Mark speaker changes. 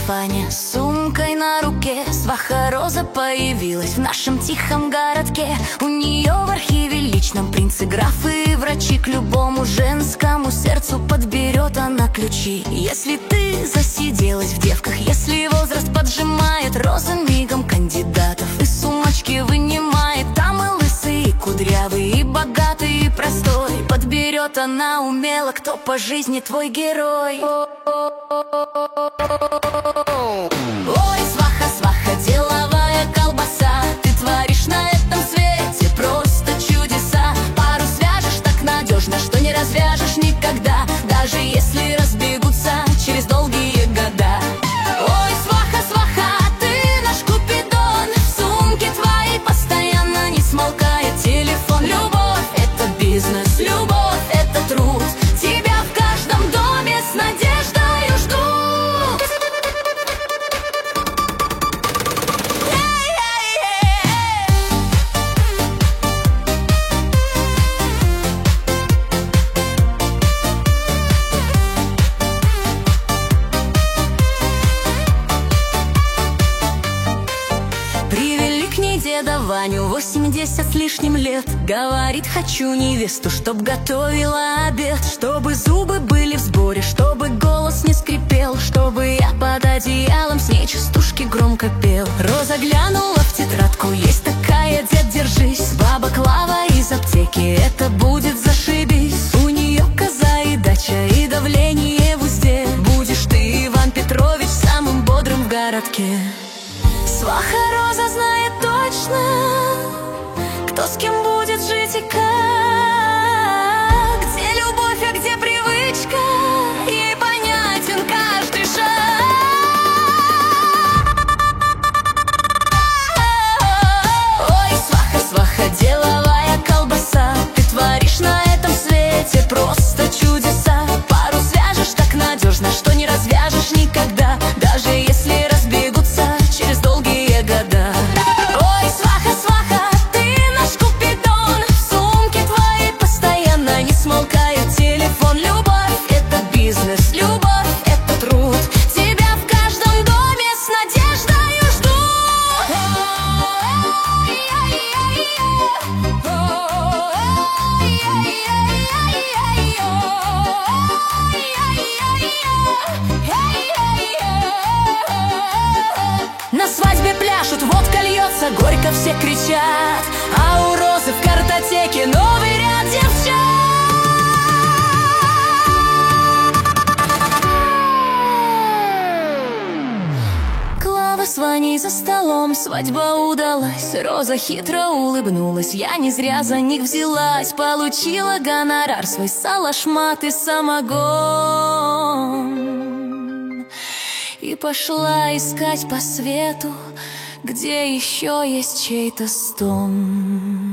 Speaker 1: сарафане, с сумкой на руке. Сваха Роза появилась в нашем тихом городке. У нее в архиве личном принцы, графы и врачи. К любому женскому сердцу подберет она ключи. Если ты засиделась в девках, если возраст поджимает, Роза мигом кандидатов из сумочки вынимает. Там и лысый, и кудрявый, и богатый, и простой. Подберет она умело, кто по жизни твой герой. Ой, сваха, сваха, деловая колбаса, ты творишь на этом свете просто чудеса. Пару свяжешь так надежно, что не развяжешь никогда, даже если разбегутся через долгие года. Ой, сваха, сваха, ты наш Купидон, в сумке твоей постоянно не смолкает телефон. Любовь — это бизнес, любовь — это труд, тебя в каждом доме с надеждой ждут. Привели к ней деда Ваню, 80 с лишним лет. Говорит, хочу невесту, чтоб готовила обед, чтобы зубы были в сборе, чтобы голос не скрипел, чтобы я под одеялом с ней частушки громко пел. Роза глянула в тетрадку, есть такая, дед, держись. Баба Клава из аптеки, это будет зашибись. У нее коза и дача, и давление в узде. Будешь ты, Иван Петрович, самым бодрым в городке. Сваха Роза знает точно, кто с кем будет жить и как. Где любовь, а где привычка, ей понятен каждый шаг. Ой, сваха, сваха, деловая колбаса, ты творишь на этом свете просто чудеса. Пару свяжешь так надежно, что не развяжешь никогда, даже если разбегутся через долгие года. Ой, сваха, сваха, ты наш Купидон, в сумке твоей постоянно не смолкает телефон. Любовь — это бизнес, любовь — это труд, тебя в каждом доме с надеждой ждут. На свадьбе пляшут, водка льется, горько все кричат, а у Розы в картотеке новый ряд девчат. Клава с Ваней за столом, свадьба удалась. Роза хитро улыбнулась, я не зря за них взялась. Получила гонорар свой, сало, шмат и самогон, и пошла искать по свету, где еще есть чей-то стон.